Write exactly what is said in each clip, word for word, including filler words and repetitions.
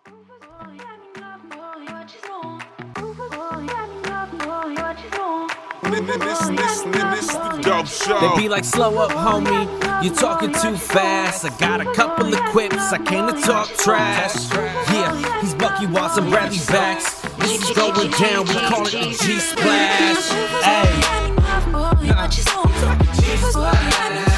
They be like, slow up, homie, you talking too fast. I got a couple of quips, I came to talk trash. Yeah, he's Bucky Watson, Bradley Backs. This is going down, we call it the G-Splash. Hey, nah, G-Splash.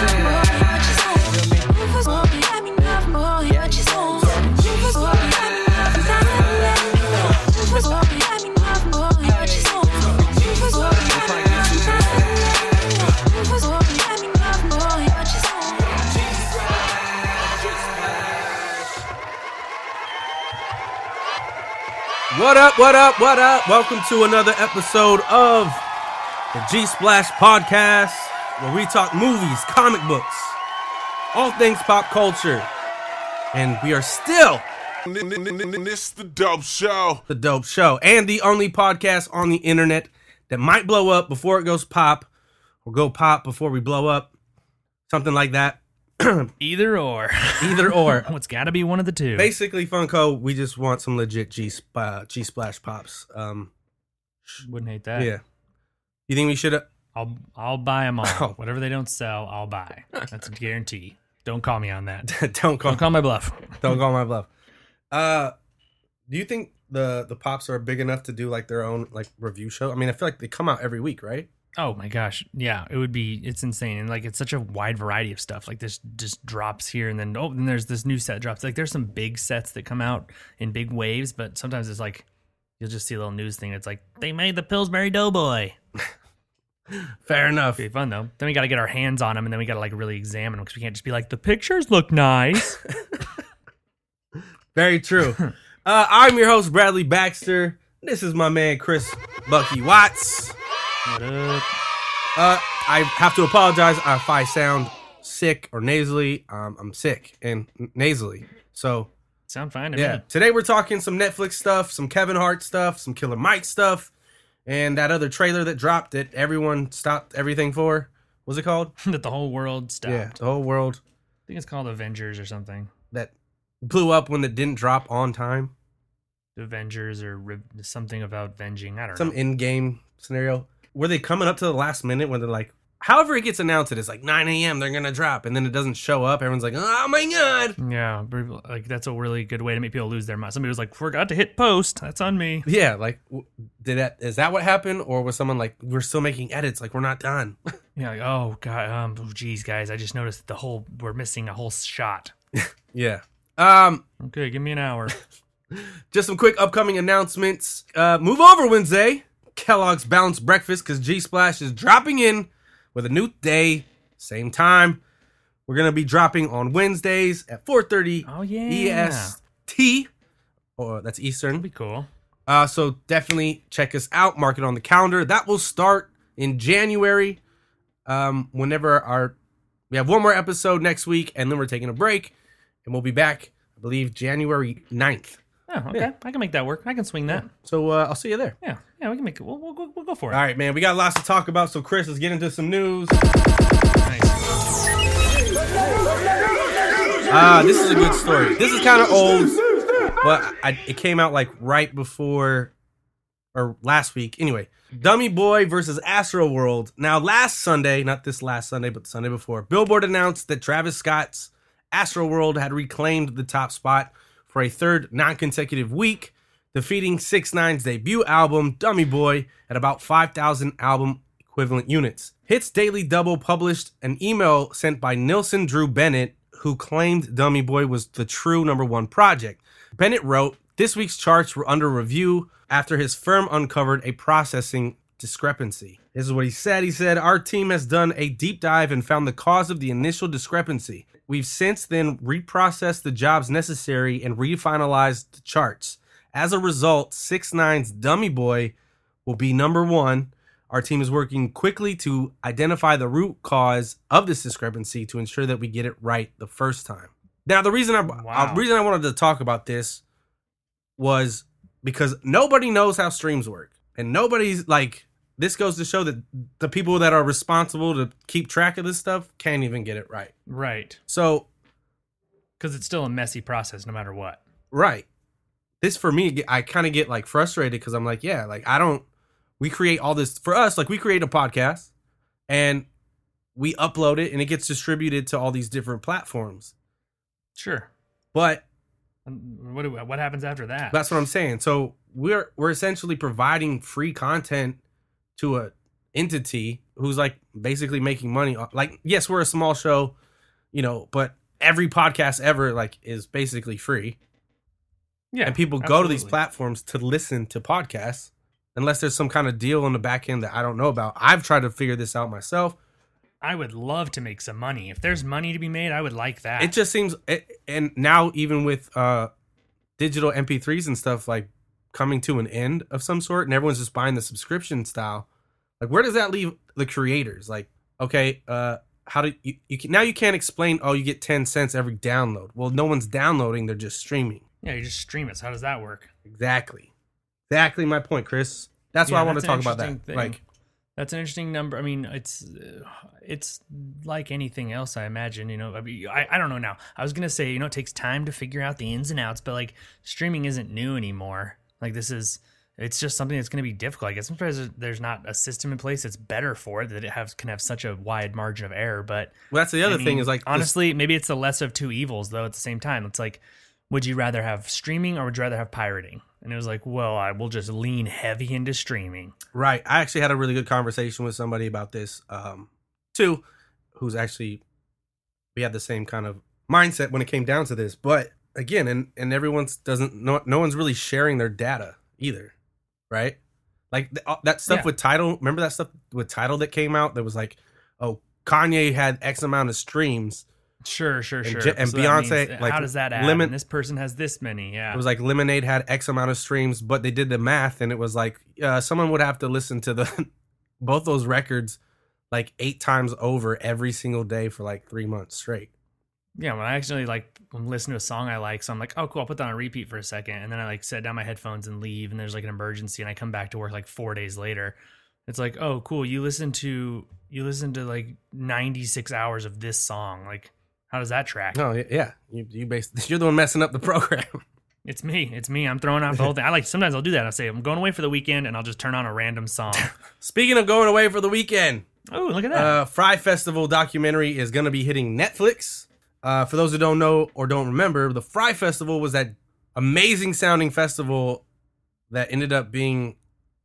What up, what up, what up? Welcome to another episode of the G-Splash Podcast, where we talk movies, comic books, all things pop culture. And we are still It's the Dope Show. The Dope Show, and the only podcast on the internet that might blow up before it goes pop, or go pop before we blow up. Something like that. Either or. Either or. It's got to be one of the two. Basically, Funko, we just want some legit G uh, G Splash pops. Um, Wouldn't hate that. yeah. You think we should have? I'll I'll buy them all. Oh. Whatever they don't sell, I'll buy. That's a guarantee. Don't call me on that. don't call. Don't call my bluff. Don't call my bluff. Uh, do you think the the pops are big enough to do like their own like review show? I mean, I feel like they come out every week, right? Oh my gosh. Yeah, it would be, it's insane. And like, it's such a wide variety of stuff. Like this just drops here and then, oh, then there's this new set drops. Like there's some big sets that come out in big waves, but sometimes it's like, you'll just see a little news thing. It's like, they made the Pillsbury Doughboy. Fair enough. It'd be fun though. Then we got to get our hands on them and then we got to like really examine them because we can't just be like, the pictures look nice. Very true. uh, I'm your host, Bradley Baxter. This is my man, Chris Bucky Watts. What up? Uh, I have to apologize if I sound sick or nasally. Um, I'm sick and nasally. So, Sound fine to yeah. me. Today we're talking some Netflix stuff, some Kevin Hart stuff, some Killer Mike stuff, and that other trailer that dropped that everyone stopped everything for. What's it called? That the whole world stopped. Yeah, the whole world I think it's called Avengers or something. that blew up when it didn't drop on time. Avengers or re- something about venging. I don't Some know. in-game scenario. Were they coming up to the last minute when they're like, however it gets announced, it's like nine a.m. they're going to drop, and then it doesn't show up. Everyone's like, oh my God. Yeah, but, like that's a really good way to make people lose their mind. Somebody was like, forgot to hit post. That's on me. Yeah, like, w- did that, is that what happened? Or was someone like, we're still making edits, like, we're not done? Yeah, like, oh, God. Um, oh, geez, guys, I just noticed the whole, we're missing a whole shot. Yeah. Um, Okay, give me an hour. just some quick upcoming announcements. Uh, move over Wednesday. Kellogg's Balanced Breakfast, because G-Splash is dropping in with a new day, same time. We're going to be dropping on Wednesdays at four thirty Oh, yeah. E S T, or that's Eastern. That'd be cool. Uh, so definitely check us out. Mark it on the calendar. That will start in January. Um, whenever our we have one more episode next week, and then we're taking a break, and we'll be back, I believe, January ninth. Oh, okay. Yeah. I can make that work. I can swing that. So uh, I'll see you there. Yeah, yeah, we can make it. We'll, we'll, we'll go for it. All right, man. We got lots to talk about. So Chris, let's get into some news. Nice. Ah, this is a good story. This is kind of old, but I, it came out like right before or last week. Anyway, Dummy Boy versus Astroworld. Now, last Sunday, not this last Sunday, but the Sunday before, Billboard announced that Travis Scott's Astroworld had reclaimed the top spot for a third non-consecutive week, defeating six nine's debut album, Dummy Boy, at about five thousand album equivalent units. Hits Daily Double published an email sent by Nilson Drew Bennett, who claimed Dummy Boy was the true number one project. Bennett wrote, this week's charts were under review after his firm uncovered a processing discrepancy. This is what he said. He said, our team has done a deep dive and found the cause of the initial discrepancy. We've since then reprocessed the jobs necessary and refinalized the charts. As a result, six nine's Dummy Boy will be number one. Our team is working quickly to identify the root cause of this discrepancy to ensure that we get it right the first time. Now, the reason I Wow. uh, reason I wanted to talk about this was because nobody knows how streams work, and nobody's like. This goes to show that the people that are responsible to keep track of this stuff can't even get it right. Right. So, Because it's still a messy process no matter what. right. this for me, I kind of get like frustrated because I'm like, yeah, like I don't, we create all this for us. Like we create a podcast and we upload it and it gets distributed to all these different platforms. Sure. But what do, what happens after that? That's what I'm saying. So we're we're essentially providing free content to a entity who's like basically making money. Like, yes, we're a small show, you know, but every podcast ever like is basically free. Yeah, and people absolutely. go to these platforms to listen to podcasts unless there's some kind of deal on the back end that I don't know about. I've tried to figure this out myself. I would love to make some money. If there's money to be made, I would like that. It just seems, and now even with uh, digital M P threes and stuff like coming to an end of some sort, and everyone's just buying the subscription style, like where does that leave the creators? Like, okay, uh, how do you, you can, now you can't explain, oh, you get ten cents every download. Well, no one's downloading, they're just streaming. Yeah, you just stream it. So how does that work? Exactly. Exactly my point, Chris. That's Yeah, why I want to that's talk an about that. interesting thing. Like, That's an interesting number. I mean, it's uh, it's like anything else, I imagine. You know, I, mean, I I don't know now. I was gonna say, you know, it takes time to figure out the ins and outs, but like streaming isn't new anymore. Like this is, it's just something that's gonna be difficult. I guess sometimes there's not a system in place that's better for it, that it has can have such a wide margin of error. But well, that's the other I mean, thing is like, honestly, this, maybe it's the lesser of two evils though. At the same time, it's like, would you rather have streaming or would you rather have pirating? And it was like, well, I will just lean heavy into streaming. right. I actually had a really good conversation with somebody about this, um, too, who's actually, we had the same kind of mindset when it came down to this. But again, and, and everyone's doesn't, no, no one's really sharing their data either, right? Like th- that stuff Yeah. with Tidal, remember that stuff with Tidal that came out that was like, oh, Kanye had X amount of streams. Sure, sure, And sure. J- and So that Beyonce, means, like, how does that add? limit- And this person has this many. Yeah. It was like Lemonade had X amount of streams, but they did the math and it was like uh, someone would have to listen to the both those records like eight times over every single day for like three months straight. Yeah, when I actually like listen to a song I like, so I'm like, oh, cool, I'll put that on repeat for a second, and then I like set down my headphones and leave, and there's like an emergency, and I come back to work like four days later. It's like, oh, cool, you listen to you listen to like ninety-six hours of this song, like. How does that track? No, yeah, you you basically you're the one messing up the program. It's me. It's me. I'm throwing off the whole thing. I like sometimes I'll do that. I'll say I'm going away for the weekend, and I'll just turn on a random song. Speaking of going away for the weekend, Oh, look at that. uh, Fry Festival documentary is going to be hitting Netflix. Uh, for those who don't know or don't remember, the Fry Festival was that amazing sounding festival that ended up being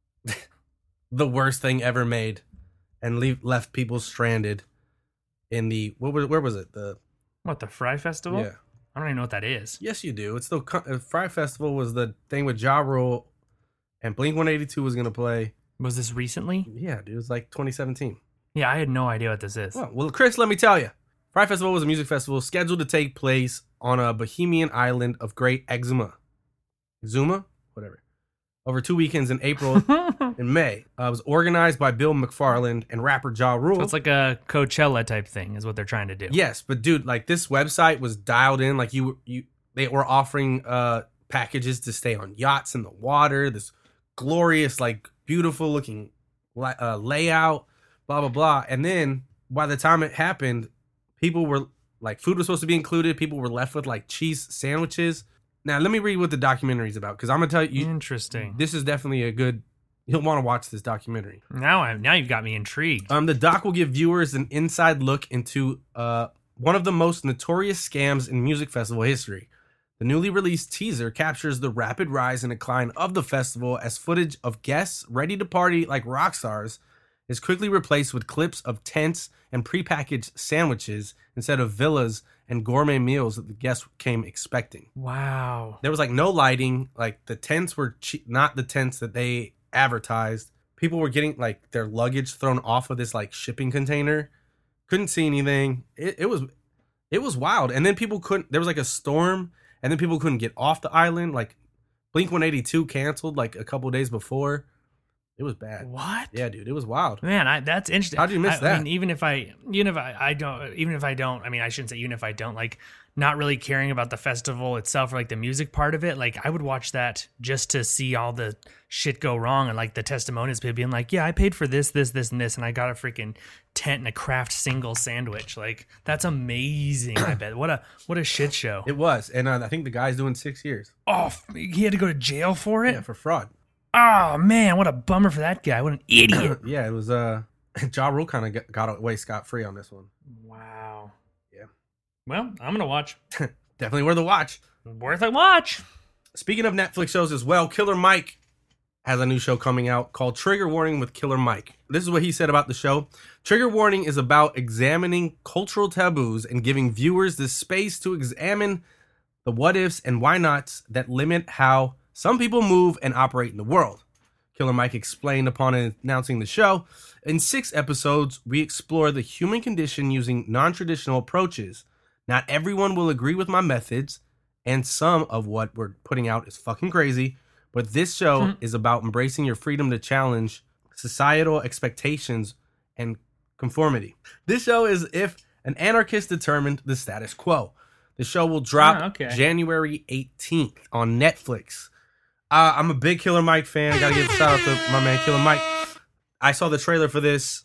the worst thing ever made and leave, left people stranded in the what was where was it the what, the Fry Festival? yeah I don't even know what that is. yes you do it's the uh, Fry Festival was the thing with Ja Rule and Blink one eighty-two was gonna play. Was this recently? Yeah, dude, it was like twenty seventeen. Yeah, I had no idea what this is. Well, well, Chris, let me tell you, Fry Festival was a music festival scheduled to take place on a Bohemian island of Great Exuma, Exuma, whatever, over two weekends in April and May. Uh, it was organized by Bill McFarland and rapper Ja Rule. So it's like a Coachella type thing is what they're trying to do. Yes, but dude, like this website was dialed in. Like you, you, they were offering uh packages to stay on yachts in the water. This glorious, like beautiful looking uh, layout, blah blah blah. And then by the time it happened, people were like, food was supposed to be included. People were left with like cheese sandwiches. Now let me read what the documentary is about because I'm gonna tell you. Interesting. This is definitely a good. You'll want to watch this documentary. Now I'm now you've got me intrigued. Um, the doc will give viewers an inside look into uh one of the most notorious scams in music festival history. The newly released teaser captures the rapid rise and decline of the festival as footage of guests ready to party like rock stars is quickly replaced with clips of tents and prepackaged sandwiches instead of villas and gourmet meals that the guests came expecting. Wow. There was like no lighting. Like the tents were che- not the tents that they advertised. People were getting like their luggage thrown off of this like shipping container. Couldn't see anything. It, it was it was wild. And then people couldn't. There was like a storm, and then people couldn't get off the island. Like Blink one eighty-two canceled like a couple days before. It was bad. What? Yeah, dude, it was wild. Man, I, that's interesting. How'd you miss I, that? I mean, even if I, even if I, I don't, even if I don't, I mean, I shouldn't say even if I don't, like, not really caring about the festival itself or like the music part of it, like I would watch that just to see all the shit go wrong and like the testimonials, people being like, yeah, I paid for this, this, this, and this, and I got a freaking tent and a Kraft single sandwich. Like that's amazing. I bet. What a what a shit show. It was, and uh, I think the guy's doing six years. Oh, he had to go to jail for it. Yeah, for fraud. Oh man, what a bummer for that guy. What an idiot. Yeah, it was. Uh, Ja Rule kind of got away scot free on this one. Wow. Yeah. Well, I'm gonna watch. Definitely worth a watch. Worth a watch. Speaking of Netflix shows as well, Killer Mike has a new show coming out called Trigger Warning with Killer Mike. This is what he said about the show. Trigger Warning is about examining cultural taboos and giving viewers the space to examine the what ifs and why nots that limit how some people move and operate in the world. Killer Mike explained upon announcing the show, in six episodes, we explore the human condition using non-traditional approaches. Not everyone will agree with my methods, and some of what we're putting out is fucking crazy, but this show mm-hmm. is about embracing your freedom to challenge societal expectations and conformity. This show is if an anarchist determined the status quo. The show will drop oh, okay. January eighteenth on Netflix. Uh, I'm a big Killer Mike fan. Gotta give a shout out to my man Killer Mike. I saw the trailer for this,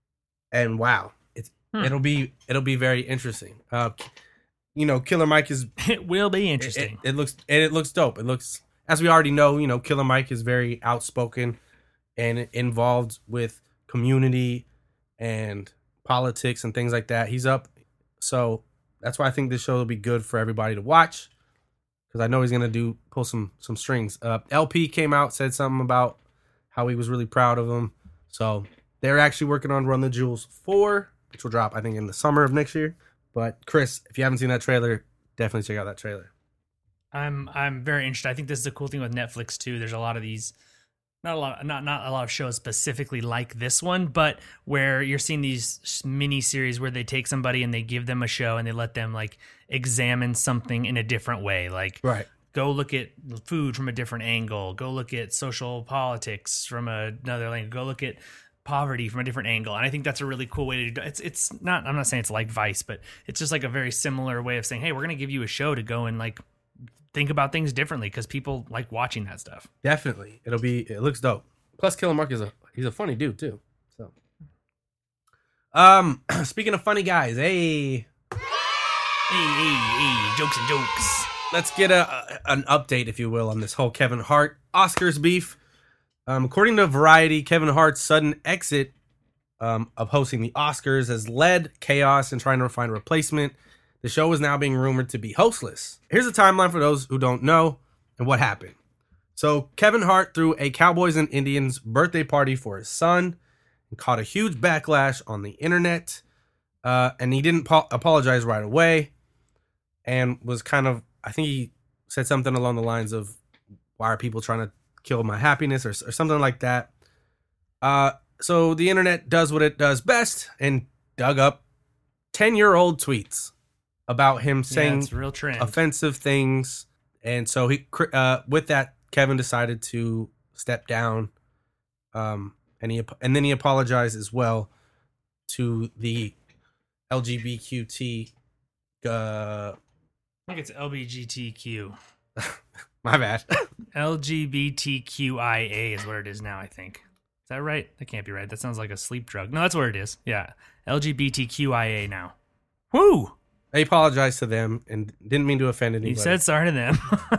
and wow, it's hmm. it'll be it'll be very interesting. Uh, you know, Killer Mike is it will be interesting. It, it, it looks and it looks dope. It looks, as we already know, you know, Killer Mike is very outspoken and involved with community and politics and things like that. He's up, so that's why I think this show will be good for everybody to watch. Because I know he's gonna do pull some some strings. Uh, L P came out, said something about how he was really proud of him. So they're actually working on Run the Jewels four, which will drop I think in the summer of next year. But Chris, if you haven't seen that trailer, definitely check out that trailer. I'm I'm very interested. I think this is the cool thing with Netflix too. There's a lot of these, not a lot, not not a lot of shows specifically like this one, but where you're seeing these mini series where they take somebody and they give them a show and they let them like examine something in a different way. Like, right. Go look at food from a different angle. Go look at social politics from another angle. Go look at poverty from a different angle. And I think that's a really cool way to do it. It's, it's not, I'm not saying it's like Vice, but it's just like a very similar way of saying, hey, we're going to give you a show to go and like think about things differently because people like watching that stuff. Definitely. It'll be, it looks dope. Plus Killer Mark is a, he's a funny dude too. So, um, speaking of funny guys, hey, hey, hey, hey, jokes and jokes. Let's get a, a an update, if you will, on this whole Kevin Hart Oscars beef. Um, according to Variety, Kevin Hart's sudden exit um, of hosting the Oscars has led chaos in trying to find a replacement. The show is now being rumored to be hostless. Here's a timeline for those who don't know and what happened. So Kevin Hart threw a Cowboys and Indians birthday party for his son and caught a huge backlash on the internet. Uh, and he didn't po- apologize right away and was kind of, I think he said something along the lines of, why are people trying to kill my happiness or, or something like that. Uh, so the internet does what it does best and dug up ten-year-old tweets about him saying yeah, it's real trend. offensive things. And so he, uh, with that, Kevin decided to step down. Um, and he, and then he apologized as well to the L G B T Q, uh, I think it's L B G T Q. My bad. L G B T Q I A is what it is now, I think. Is that right? That can't be right. That sounds like a sleep drug. No, that's what it is. Yeah. L G B T Q I A now. Woo! I apologized to them and didn't mean to offend anybody. You said sorry to them.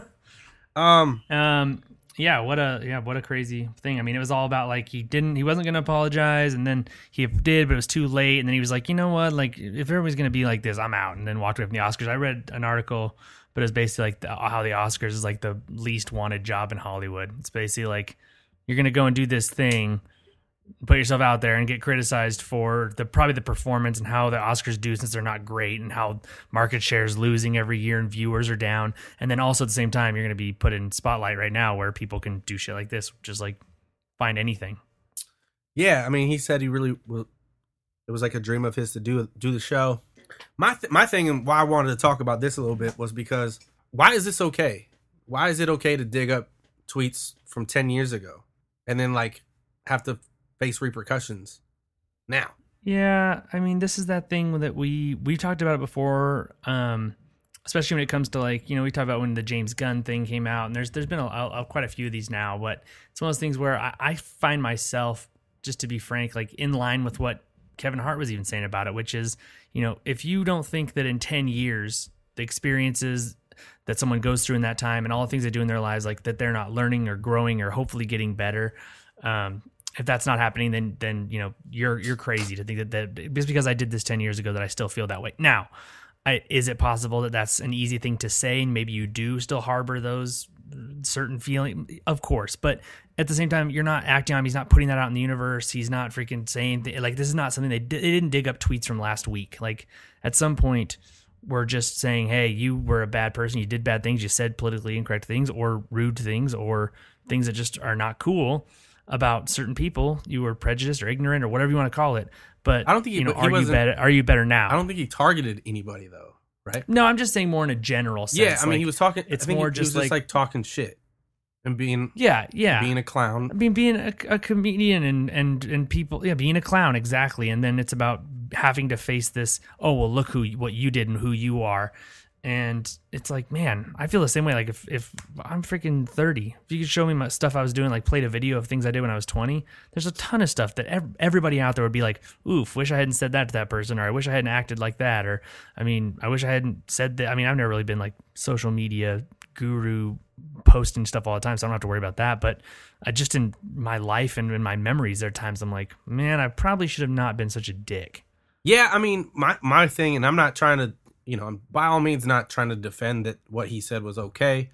um, um, yeah, what a yeah, what a crazy thing. I mean, it was all about like he didn't, he wasn't gonna apologize, and then he did, but it was too late. And then he was like, you know what? Like, if everybody's gonna be like this, I'm out. And then walked away from the Oscars. I read an article, but it was basically like the, how the Oscars is like the least wanted job in Hollywood. It's basically like you're gonna go and do this thing, put yourself out there and get criticized for the probably the performance and how the Oscars do since they're not great and how market share is losing every year and viewers are down. And then also at the same time, you're going to be put in spotlight right now where people can do shit like this, just like find anything. Yeah. I mean, he said he really, it was like a dream of his to do, do the show. My, th- my thing and why I wanted to talk about this a little bit was because why is this okay? Why is it okay to dig up tweets from ten years ago and then like have to face repercussions now? Yeah, I mean, this is that thing that we we talked about it before. Um, especially when it comes to like, you know, we talk about when the James Gunn thing came out, and there's there's been a, a, quite a few of these now, but it's one of those things where I, I find myself, just to be frank, like in line with what Kevin Hart was even saying about it, which is, you know, if you don't think that in ten years, the experiences that someone goes through in that time and all the things they do in their lives, like that they're not learning or growing or hopefully getting better, um, if that's not happening, then, then, you know, you're, you're crazy to think that, that just because I did this ten years ago that I still feel that way. Now, I, is it possible that that's an easy thing to say and maybe you do still harbor those certain feelings? Of course, but at the same time, you're not acting on him. He's not putting that out in the universe. He's not freaking saying th- like this is not something they did. They didn't dig up tweets from last week. Like at some point, we're just saying, hey, you were a bad person. You did bad things. You said politically incorrect things or rude things or things that just are not cool about certain people. You were prejudiced or ignorant or whatever you want to call it. But I don't think he, you know, he are you better? Are you better now? I don't think he targeted anybody though, right? No, I'm just saying more in a general sense. Yeah, I mean, like, he was talking. It's I think more he, just, he was like, just like talking shit and being yeah, yeah, being a clown. I mean, being a, a comedian and, and, and people, yeah, being a clown, exactly. And then it's about having to face this, oh, well, look who what you did and who you are. And it's like, man, I feel the same way. Like if, if I'm freaking thirty, if you could show me my stuff I was doing, like played a video of things I did when I was twenty, there's a ton of stuff that ev- everybody out there would be like, oof, wish I hadn't said that to that person, or I wish I hadn't acted like that. Or, I mean, I wish I hadn't said that. I mean, I've never really been like social media guru posting stuff all the time, so I don't have to worry about that. But I just, in my life and in my memories, there are times I'm like, man, I probably should have not been such a dick. Yeah, I mean, my my thing, and I'm not trying to, you know, I'm by all means not trying to defend that what he said was okay.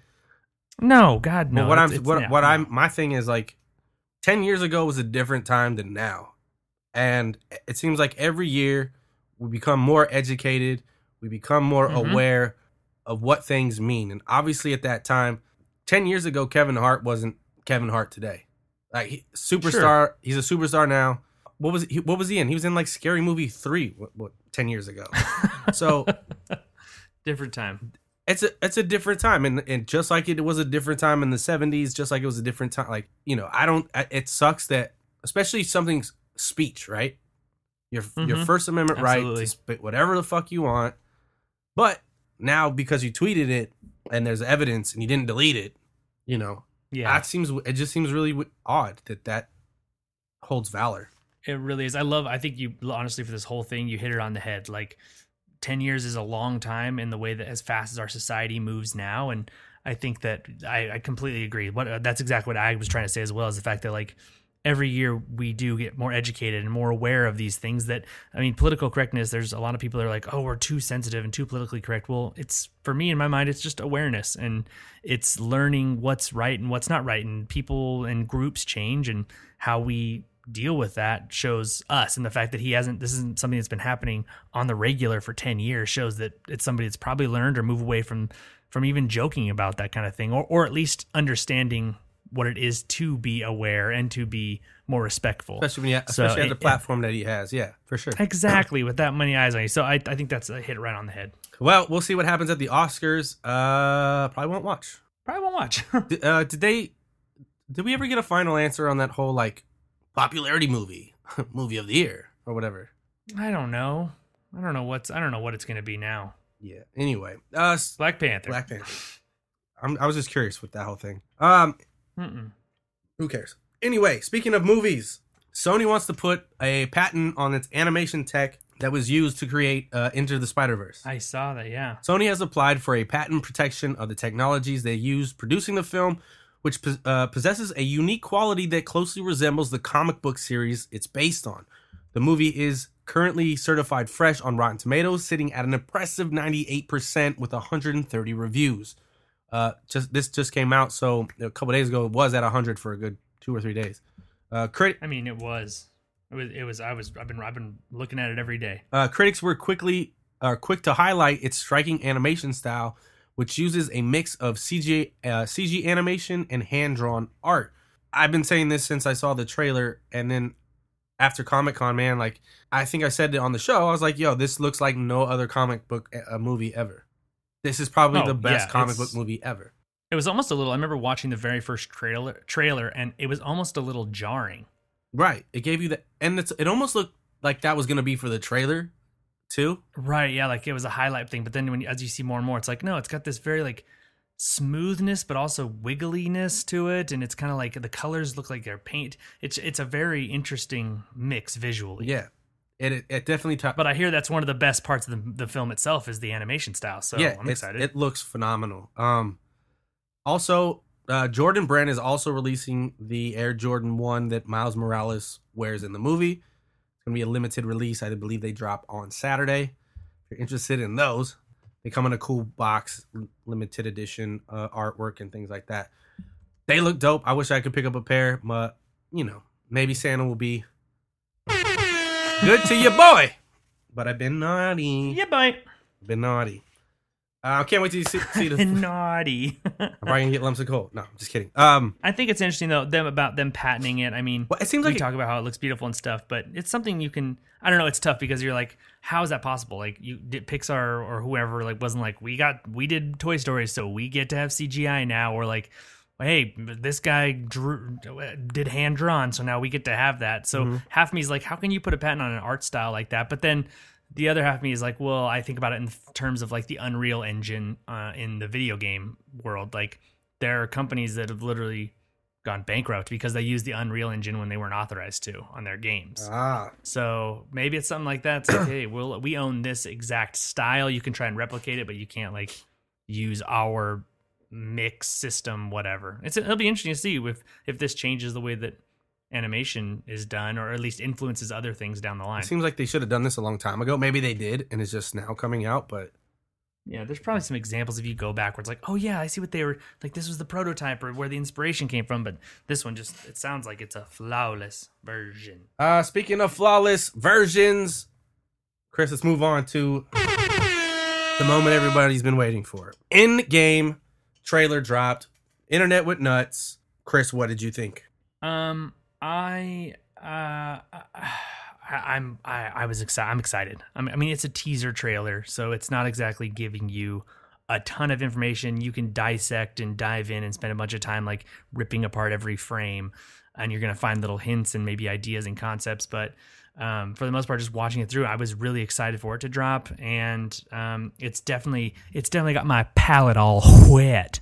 No, God, no. But what it's, I'm, it's, what, yeah, what no. I'm, my thing is like, ten years ago was a different time than now, and it seems like every year we become more educated, we become more Mhm. aware of what things mean, and obviously at that time, ten years ago, Kevin Hart wasn't Kevin Hart today. Like he, superstar, Sure. he's a superstar now. What was he, what was he in? He was in like Scary Movie three. What, what ten years ago? So Different time. it's a it's a different time, and and just like it was a different time in the seventies, just like it was a different time. Like, you know, I don't. It sucks that, especially something's speech, right? Your your Mhm. First Amendment right Absolutely. to spit whatever the fuck you want, but now because you tweeted it and there's evidence and you didn't delete it, you know, Yeah. that seems it just seems really w- odd that that holds valor. It really is. I love, I think you, honestly, for this whole thing, you hit it on the head. Like, ten years is a long time in the way that as fast as our society moves now. And I think that I, I completely agree. What uh, That's exactly what I was trying to say as well, is the fact that, like, every year we do get more educated and more aware of these things that, I mean, political correctness, there's a lot of people that are like, oh, we're too sensitive and too politically correct. Well, it's, for me, in my mind, it's just awareness, and it's learning what's right and what's not right. And people and groups change, and how we deal with that shows us. And the fact that he hasn't, this isn't something that's been happening on the regular for ten years, shows that it's somebody that's probably learned or moved away from, from even joking about that kind of thing, or, or at least understanding what it is to be aware and to be more respectful. Especially when you, So especially at the it- platform that he has. Yeah, for sure. Exactly, with that many eyes on you. So I, I think that's a hit right on the head. Well, we'll see what happens at the Oscars. Uh, probably won't watch. Probably won't watch. Did, uh, did they? Did we ever get a final answer on that whole like popularity movie, movie of the year or whatever? I don't know. I don't know what's. I don't know what it's going to be now. Yeah. Anyway, uh, s- Black Panther. Black Panther. I'm, I was just curious with that whole thing. Um, Mm-mm. who cares? Anyway, speaking of movies, Sony wants to put a patent on its animation tech that was used to create uh, Into the Spider-Verse. I saw that. Yeah. Sony has applied for a patent protection of the technologies they used producing the film, which uh, possesses a unique quality that closely resembles the comic book series it's based on. The movie is currently certified fresh on Rotten Tomatoes, sitting at an impressive ninety-eight percent with one hundred thirty reviews. Uh, just this just came out, so a couple days ago it was at one hundred for a good two or three days. Uh, crit- I mean, it was. It was. It was. I was. I've been. I've been looking at it every day. uh, critics were quickly uh, quick to highlight its striking animation style, which uses a mix of C G uh, C G animation and hand-drawn art. I've been saying this since I saw the trailer, and then after Comic-Con, man, like, I think I said it on the show, I was like, yo, this looks like no other comic book uh, movie ever. This is probably Oh, the best yeah, comic it's- book movie ever. It was almost a little. I remember watching the very first trailer. Trailer, and it was almost a little jarring. Right. It gave you that, and it's, it almost looked like that was going to be for the trailer too. Right, yeah, like it was a highlight thing, but then when as you see more and more, it's like no, it's got this very like smoothness, but also wiggliness to it, and it's kind of like the colors look like they're paint. It's it's a very interesting mix visually. Yeah, it it, it definitely. T- but I hear that's one of the best parts of the, the film itself is the animation style. So yeah, I'm excited. It looks phenomenal. Um, also, uh, Jordan Brand is also releasing the Air Jordan one that Miles Morales wears in the movie. It's gonna be a limited release. I believe they drop on Saturday. If you're interested in those. They come in a cool box, limited edition uh, artwork and things like that. They look dope. I wish I could pick up a pair, but, you know, maybe Santa will be good to your boy. But I've been naughty. Yeah, boy. Been naughty. I uh, can't wait to see, see the... naughty. I'm probably going to get lumps of coal. No, I'm just kidding. Um, I think it's interesting, though, them about them patenting it. I mean, well, it seems we like talk about how it looks beautiful and stuff, but it's something you can... I don't know, it's tough because you're like, how is that possible? Like, you did Pixar or whoever, like, wasn't like, we got... We did Toy Story, so we get to have C G I now, or like, hey, this guy drew, did hand-drawn, so now we get to have that. So mm-hmm. half of me is like, how can you put a patent on an art style like that? But then... The other half of me is like, well, I think about it in terms of like the Unreal Engine uh, in the video game world. Like there are companies that have literally gone bankrupt because they used the Unreal Engine when they weren't authorized to on their games. Ah. So maybe it's something like that. It's like, hey, we'll, we own this exact style. You can try and replicate it, but you can't like use our mix system, whatever. It's It'll be interesting to see if, if this changes the way that animation is done, or at least influences other things down the line. It seems like they should have done this a long time ago. Maybe they did, and it's just now coming out, but... Yeah, there's probably some examples if you go backwards, like, oh yeah, I see what they were, like this was the prototype or where the inspiration came from, but this one just, it sounds like it's a flawless version. Uh, speaking of flawless versions, Chris, let's move on to the moment everybody's been waiting for. In-game trailer dropped. Internet went nuts. Chris, what did you think? Um... I uh I, I'm I, I was excited. I'm excited. I mean, it's a teaser trailer, so it's not exactly giving you a ton of information. You can dissect and dive in and spend a bunch of time like ripping apart every frame, and you're gonna find little hints and maybe ideas and concepts. But um, for the most part, just watching it through, I was really excited for it to drop, and um, it's definitely it's definitely got my palate all wet.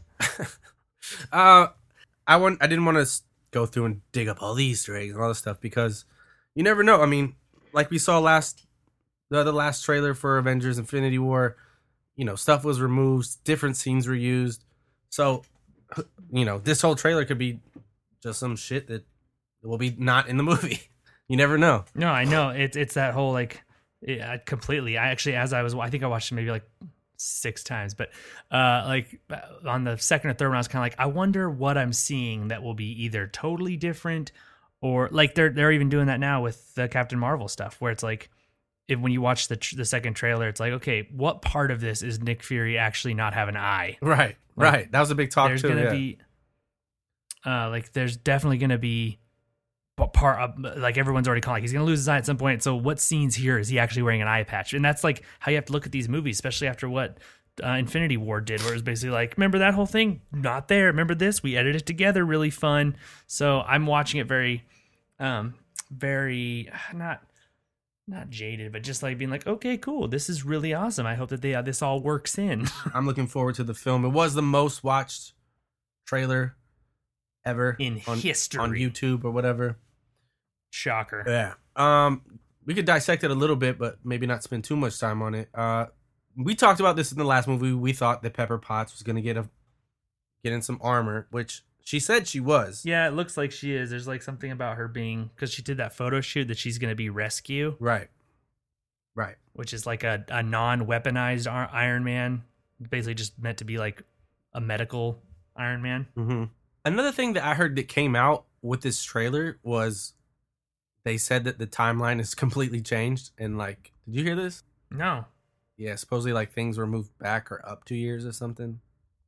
uh, I want I didn't want to. go through and dig up all these Easter eggs and all this stuff because you never know. I mean, like we saw last the, the last trailer for Avengers Infinity War, you know, stuff was removed, different scenes were used. So, you know, this whole trailer could be just some shit that will be not in the movie. You never know. No, I know. It's it's that whole like yeah, completely. I actually, as I was, I think I watched it maybe like six times, but uh like on the second or third one, I was kind of like, I wonder what I'm seeing that will be either totally different or like they're they're even doing that now with the Captain Marvel stuff, where it's like if when you watch the tr- the second trailer, it's like, okay, what part of this is Nick Fury actually not have an eye? Right, like, right. That was a big talk there's too. Gonna yeah. be, uh, like there's definitely gonna be part of, like everyone's already calling, he's gonna lose his eye at some point. So what scenes here is he actually wearing an eye patch? And that's like how you have to look at these movies, especially after what uh, Infinity War did, where it was basically like, remember that whole thing? Not there. Remember this? We edited it together. Really fun. So I'm watching it very, um, very not. Not jaded, but just like being like, okay, cool. This is really awesome. I hope that they uh, this all works in. I'm looking forward to the film. It was the most watched trailer ever in on, history on YouTube or whatever. Shocker. Yeah. Um, we could dissect it a little bit, but maybe not spend too much time on it. Uh, we talked about this in the last movie. We thought that Pepper Potts was going to get a get in some armor, which she said she was. Yeah, it looks like she is. There's like something about her being, because she did that photo shoot, that she's going to be rescue. Right. Right. Which is like a, a non-weaponized Iron Man. Basically just meant to be like a medical Iron Man. Mm-hmm. Another thing that I heard that came out with this trailer was they said that the timeline is completely changed. And like, did you hear this? No. Yeah, supposedly like things were moved back or up two years or something.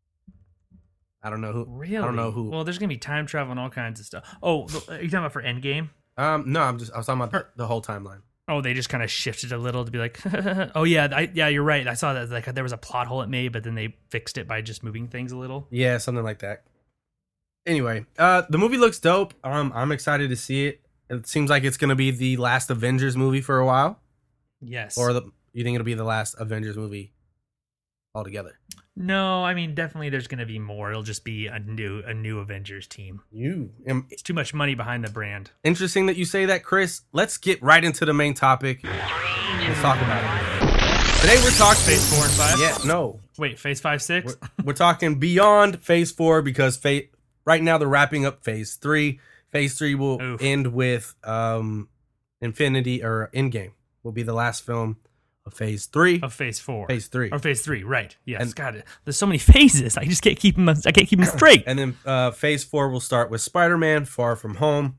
I don't know who. Really? I don't know who. Well, there's gonna be time travel and all kinds of stuff. Oh, are you talking about for Endgame? Um, no, I'm just I was talking about the, the whole timeline. Oh, they just kind of shifted a little to be like, oh yeah, I, yeah, you're right. I saw that like there was a plot hole it made, but then they fixed it by just moving things a little. Yeah, something like that. Anyway, uh, the movie looks dope. Um, I'm excited to see it. It seems like it's gonna be the last Avengers movie for a while. Yes. Or the you think it'll be the last Avengers movie altogether? No, I mean definitely there's going to be more. It'll just be a new a new Avengers team. You am, It's too much money behind the brand. interesting that you say that, Chris. Let's get right into the main topic. Let's talk about it. Today we're talking Phase four and five. Yeah, no, Wait, Phase five, six. we're, we're talking beyond Phase Four because phase, right now they're wrapping up Phase Three. Phase Three will Oof. end with um, Infinity or Endgame will be the last film of Phase Three. Of Phase four. Phase Three. Or Phase three, right? Yes. And- God, there's so many phases. I just can't keep them. I can't keep them straight. And then uh, Phase Four will start with Spider-Man: Far From Home.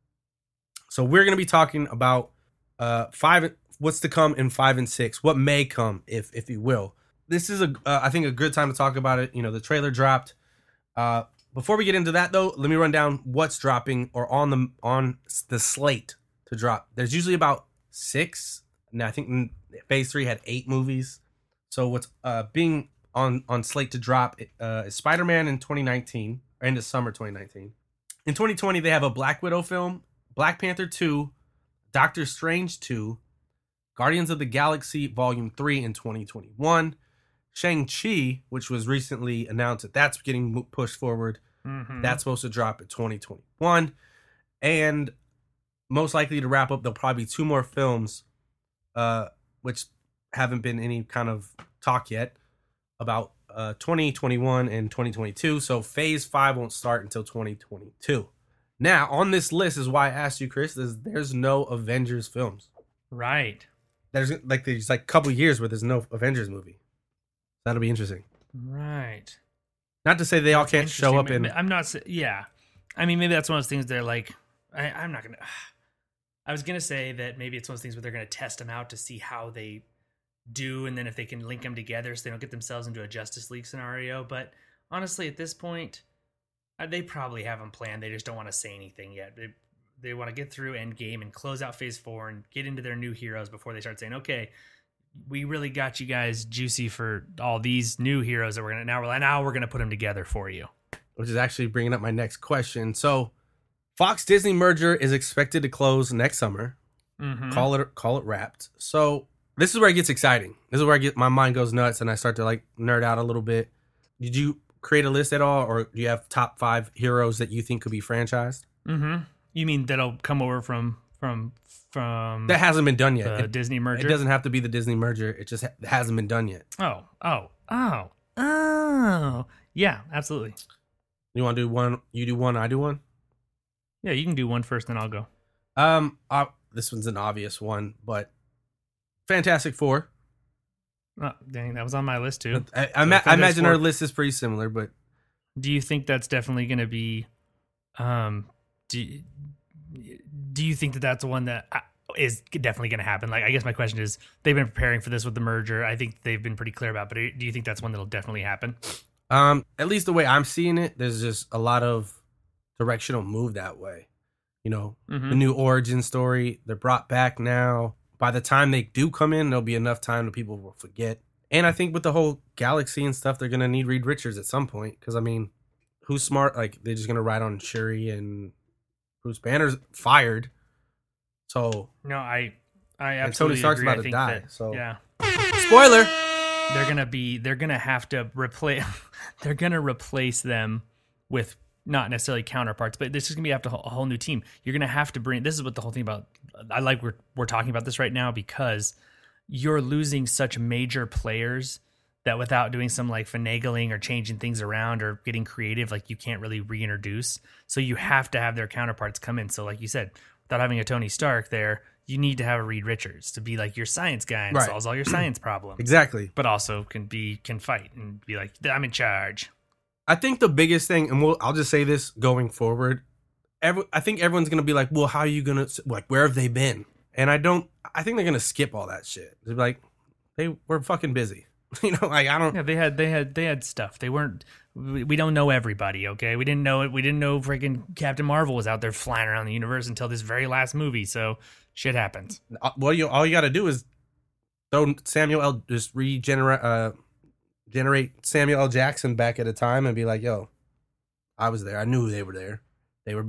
So we're going to be talking about uh, five, what's to come in five and six, what may come, if if you will. This is a, uh, I think, a good time to talk about it. You know, the trailer dropped. Uh, before we get into that, though, let me run down what's dropping or on the on the slate to drop. There's usually about six. Now I think Phase Three had eight movies. So what's uh, being on on slate to drop uh, is Spider-Man in twenty nineteen, or into summer twenty nineteen. In twenty twenty, they have a Black Widow film, Black Panther two, Doctor Strange two, Guardians of the Galaxy Volume three in twenty twenty-one, Shang-Chi, which was recently announced that that's getting pushed forward. Mm-hmm. That's supposed to drop in twenty twenty-one. And most likely to wrap up, there'll probably be two more films, uh, which haven't been any kind of talk yet, about uh, twenty twenty-one and twenty twenty-two. So Phase five won't start until twenty twenty-two. Now, on this list is why I asked you, Chris, there's, there's no Avengers films. Right. There's like there's like a couple years where there's no Avengers movie. That'll be interesting. Right. Not to say they all That's can't show up interesting. in. I'm not. sa- Yeah. I mean, maybe that's one of those things. They're like, I, I'm not gonna. I was gonna say that maybe it's one of those things where they're gonna test them out to see how they do, and then if they can link them together, so they don't get themselves into a Justice League scenario. But honestly, at this point, uh, they probably have them planned. They just don't want to say anything yet. They they want to get through Endgame and close out Phase Four and get into their new heroes before they start saying, okay, we really got you guys juicy for all these new heroes that we're gonna now we're now we're gonna put them together for you. Which is actually bringing up my next question. So, Fox Disney merger is expected to close next summer. Mm-hmm. Call it call it wrapped. So this is where it gets exciting. This is where I get my mind goes nuts and I start to like nerd out a little bit. Did you create a list at all, or do you have top five heroes that you think could be franchised? Mm-hmm. You mean that'll come over from from from That hasn't been done yet. the It, Disney merger? it doesn't have to be the Disney merger. It just ha- hasn't been done yet. Oh, oh, oh, oh. Yeah, absolutely. You want to do one? You do one. I do one. Yeah, you can do one first, then I'll go. Um, uh, this one's an obvious one, but Fantastic Four. Oh, dang, that was on my list too. I, I, So ma- I Fantastic imagine our Four. list is pretty similar, but Do you think that's definitely going to be? Um, do do you think that that's the one that uh, is definitely going to happen? Like, I guess my question is, they've been preparing for this with the merger. I think they've been pretty clear about. But do you think that's one that'll definitely happen? um, at least the way I'm seeing it, there's just a lot of directional move that way. You know, Mhm. the new origin story, they're brought back now. By the time they do come in, there'll be enough time that people will forget. And I think with the whole galaxy and stuff, they're gonna need Reed Richards at some point. Because I mean, who's smart? Like they're just gonna ride on Shuri and Bruce Banner's fired. So No, I I And absolutely Tony Stark's agree. about I to think die, that- so- yeah. spoiler. They're gonna be. They're gonna have to replace. They're gonna replace them with not necessarily counterparts, but this is gonna be after a whole new team. You're gonna have to bring. This is what the whole thing about. I like we're we're talking about this right now because you're losing such major players that without doing some like finagling or changing things around or getting creative, like you can't really reintroduce. So you have to have their counterparts come in. So like you said, without having a Tony Stark there, you need to have a Reed Richards to be like your science guy and Right. solves all your science problems. Exactly. But also can be can fight and be like, I'm in charge. I think the biggest thing, and we'll, I'll just say this going forward. Every, I think everyone's gonna be like, "Well, how are you gonna like? Where have they been?" And I don't. I think they're gonna skip all that shit. They're like, they were fucking busy. You know, like I don't. Yeah, they had they had they had stuff. They weren't. We, we don't know everybody. Okay, we didn't know it. We didn't know freaking Captain Marvel was out there flying around the universe until this very last movie. So shit happens. Uh, What you all you got to do is throw Samuel L. Just regenerate, uh, generate Samuel L. Jackson back at a time and be like, "Yo, I was there. I knew they were there. They were busy."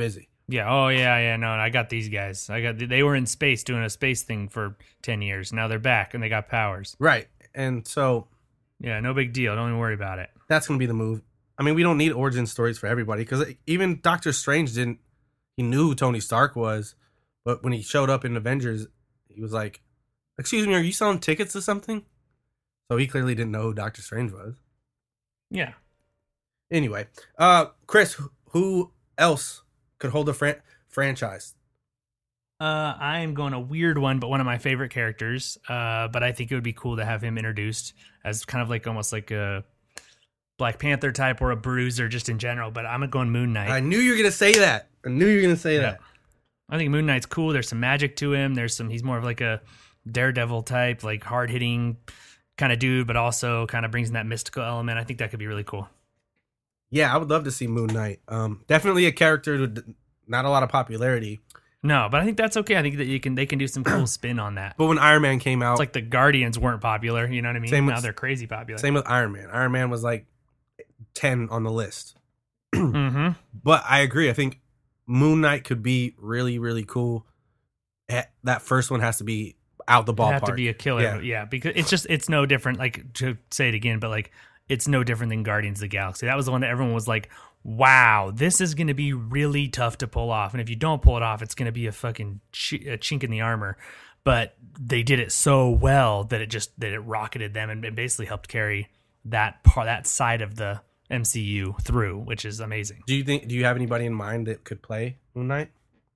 Yeah. Oh, yeah, yeah. No, I got these guys. I got. They were in space doing a space thing for ten years. Now they're back and they got powers. Right. And so Yeah, no big deal. Don't even worry about it. that's going to be the move. I mean, we don't need origin stories for everybody because even Doctor Strange didn't. He knew who Tony Stark was, but when he showed up in Avengers, he was like, "Excuse me, are you selling tickets to something?" So he clearly didn't know who Doctor Strange was. Yeah. Anyway, uh, Chris, who else could hold a fran- franchise? Uh, I am going a weird one, but one of my favorite characters. Uh, but I think it would be cool to have him introduced as kind of like almost like a Black Panther type or a Bruiser just in general. But I'm going Moon Knight. I knew you were gonna say that. I knew you were gonna say Yeah. that. I think Moon Knight's cool. There's some magic to him. There's some. He's more of like a Daredevil type, like hard hitting kind of dude, but also kind of brings in that mystical element. I think that could be really cool. Yeah, I would love to see Moon Knight. Um, definitely a character with not a lot of popularity. No, but I think that's okay. I think that you can they can do some cool spin on that. But when Iron Man came out, It's like the Guardians weren't popular. You know what I mean? Same with- now they're crazy popular. same with Iron Man. Iron Man was like ten on the list. Mm-hmm. But I agree. I think Moon Knight could be really, really cool. Eh, That first one has to be out the ballpark. Have to be a killer. Yeah. Yeah. because it's just it's no different. Like to say it again, but like it's no different than Guardians of the Galaxy. That was the one that everyone was like, "Wow, this is going to be really tough to pull off." And if you don't pull it off, it's going to be a fucking ch- a chink in the armor. But they did it so well that it just that it rocketed them and, and basically helped carry that part that side of the M C U through, which is amazing. Do you think? Do you have anybody in mind that could play Moon Knight?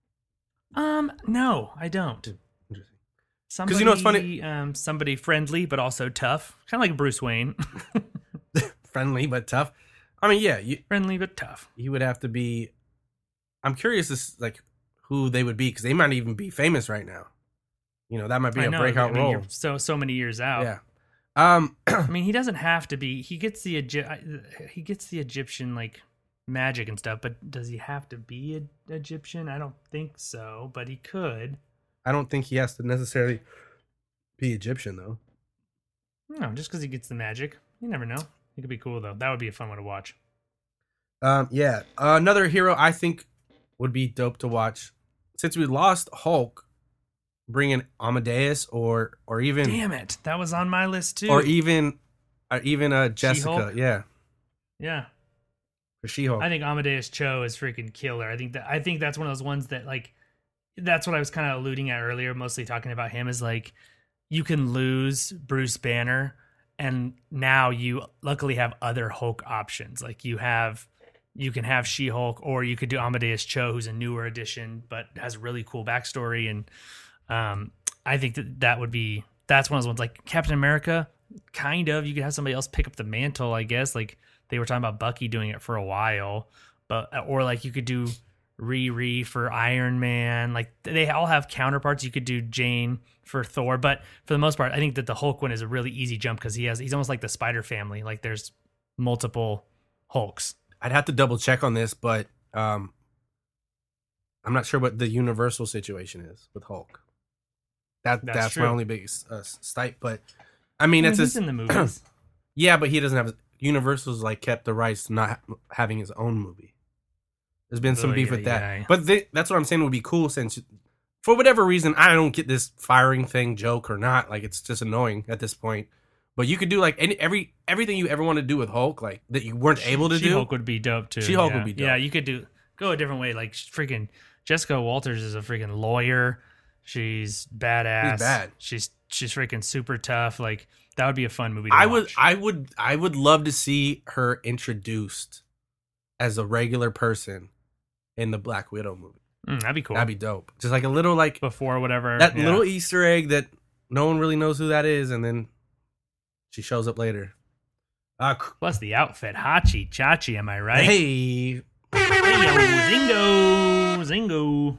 Um, no, I don't. Interesting. Somebody, you know what's funny? Um, somebody friendly but also tough, kind of like Bruce Wayne. Friendly but tough. I mean, yeah, you, Friendly but tough. he would have to be. I'm curious, as like who they would be because they might even be famous right now. You know, that might be I a know, breakout I mean, role. you're so so many years out. Yeah. Um. I mean, he doesn't have to be. He gets the Egy- he gets the Egyptian like magic and stuff, but does he have to be an Egyptian? I don't think so, but he could. I don't think he has to necessarily be Egyptian though. No, just because he gets the magic, you never know. He could be cool though. That would be a fun one to watch. Um. Yeah. Uh, another hero I think would be dope to watch. Since we lost Hulk, bring in Amadeus or or even Damn it, that was on my list too. or even or even uh Jessica. She-Hulk? Yeah. yeah. For She-Hulk. I think Amadeus Cho is freaking killer. I think that I think that's one of those ones that like that's what I was kind of alluding at earlier, mostly talking about him is like you can lose Bruce Banner and now you luckily have other Hulk options. Like you have you can have She-Hulk or you could do Amadeus Cho, who's a newer addition but has a really cool backstory, and um I think that that would be that's one of those ones like Captain America, kind of. You could have somebody else pick up the mantle, I guess. Like they were talking about Bucky doing it for a while, but or like you could do Riri for Iron Man. Like they all have counterparts. You could do Jane for Thor, but for the most part, I think that the Hulk one is a really easy jump because he has he's almost like the Spider Family. Like there's multiple Hulks. I'd have to double check on this, but um, I'm not sure what the Universal situation is with Hulk. That That's that's, my true. only biggest uh, stipe. But I mean, I mean, it's he's a, in the movies. yeah, but he doesn't have Universal's like kept the rights to not ha- having his own movie. There's been some Oh, beef yeah, with that, yeah. but they, that's what I'm saying would be cool since for whatever reason I don't get this firing thing joke or not. Like it's just annoying at this point. But you could do like any every everything you ever want to do with Hulk, like that you weren't able to do. She-Hulk would be dope too. She-Hulk yeah. would be dope. Yeah, you could do go a different way. Like freaking Jessica Walters is a freaking lawyer. She's badass. She's bad. She's she's freaking super tough. Like that would be a fun movie to I watch. would, I would, I would love to see her introduced as a regular person in the Black Widow movie. Mm, that'd be cool. That'd be dope. Just like a little like Before whatever. that yeah. little Easter egg that no one really knows who that is, and then she shows up later. Uh, Plus the outfit, Hachi Chachi. Am I right? hey, Hey, yo, Zingo, Zingo.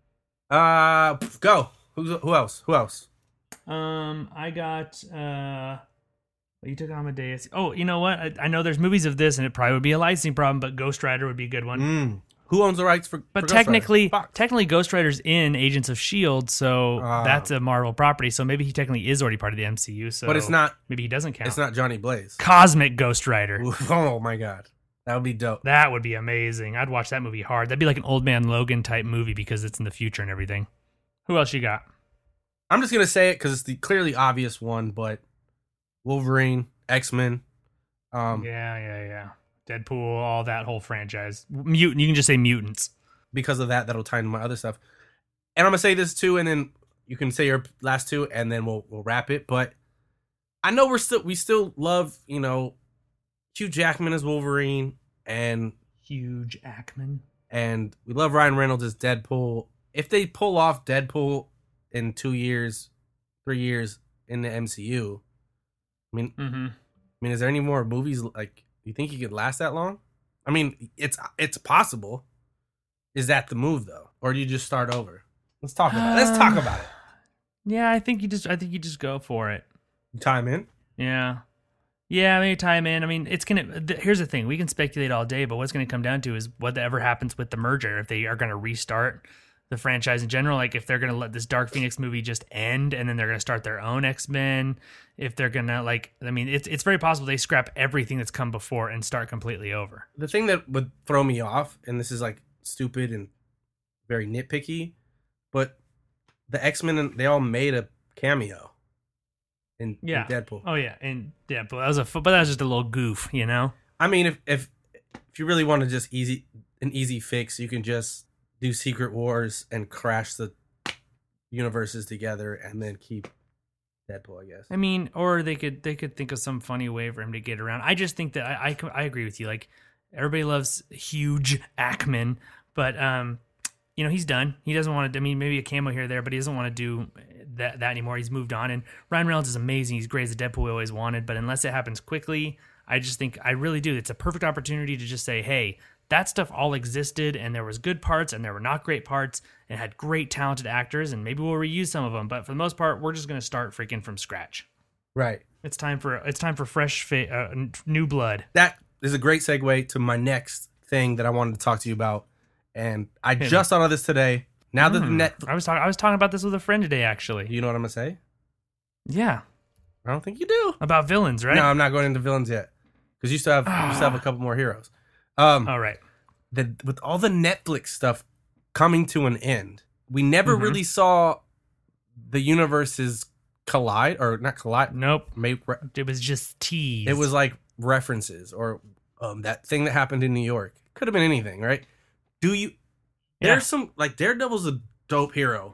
uh, go. Who's who else? Who else? Um, I got uh you took Amadeus. Oh, you know what? I, I know there's movies of this, and it probably would be a licensing problem, but Ghost Rider would be a good one. Mm. Who owns the rights for? But for Ghost Rider? technically, Fox. technically, Ghost Rider's in Agents of Shield, so Ah. that's a Marvel property. So maybe he technically is already part of the M C U. So, but it's not. Maybe he doesn't count. It's not Johnny Blaze. Cosmic Ghost Rider. Oh my god, That would be dope. That would be amazing. I'd watch that movie hard. That'd be like an Old Man Logan type movie because it's in the future and everything. Who else you got? I'm just gonna say it because it's the clearly obvious one, but Wolverine, X-Men. Um, yeah, yeah, yeah. Deadpool, all that whole franchise. Mutant. You can just say mutants. Because of that, that'll tie into my other stuff. And I'm gonna say this too, and then you can say your last two, and then we'll we'll wrap it. But I know we're still we still love, you know, Hugh Jackman as Wolverine, and Huge Ackman, and we love Ryan Reynolds as Deadpool. If they pull off Deadpool in two years, three years in the M C U, I mean, mm-hmm. I mean, is there any more movies like? Do you think he could last that long? I mean, it's it's possible. Is that the move though, or do you just start over? Let's talk about it. Let's talk about it. Yeah, I think you just I think you just go for it. Time in. Yeah. Yeah, maybe time in. I mean, it's gonna. Th- here's the thing: we can speculate all day, but what's gonna come down to is whatever happens with the merger. If they are gonna restart the franchise in general, like if they're gonna let this Dark Phoenix movie just end and then they're gonna start their own X-Men. If they're gonna like, I mean, it's it's very possible they scrap everything that's come before and start completely over. The thing that would throw me off, and this is like stupid and very nitpicky, but the X-Men, they all made a cameo in, yeah. in Deadpool. Oh yeah, and Deadpool. That was a but that was just a little goof, you know. I mean, if if if you really want to just easy an easy fix, you can just do Secret Wars and crash the universes together, and then keep Deadpool, I guess. I mean, or they could they could think of some funny way for him to get around. I just think that I I, I agree with you. Like everybody loves Huge Ackman, but um, you know he's done. He doesn't want to. I mean, maybe a cameo here or there, but he doesn't want to do that that anymore. He's moved on. And Ryan Reynolds is amazing. He's great as the Deadpool we always wanted. But unless it happens quickly, I just think I really do. It's a perfect opportunity to just say, hey, that stuff all existed, and there was good parts, and there were not great parts, and had great talented actors, and maybe we'll reuse some of them. But for the most part, we're just going to start freaking from scratch. Right. It's time for it's time for fresh, fa- uh, new blood. That is a great segue to my next thing that I wanted to talk to you about, and I Hit just thought of this today. Now that the Mm. net, I was talking I was talking about this with a friend today, actually. you know what I'm gonna say? Yeah, I don't think you do. about villains, right? No, I'm not going into villains yet because you still have you still have a couple more heroes. Um, All right. the, with all the Netflix stuff coming to an end, we never Mhm. really saw the universes collide, or not collide. Nope. Make re- It was just teased. it was like references, or um, that thing that happened in New York. Could have been anything, right? Do you? Yeah. There's some like Daredevil's a dope hero.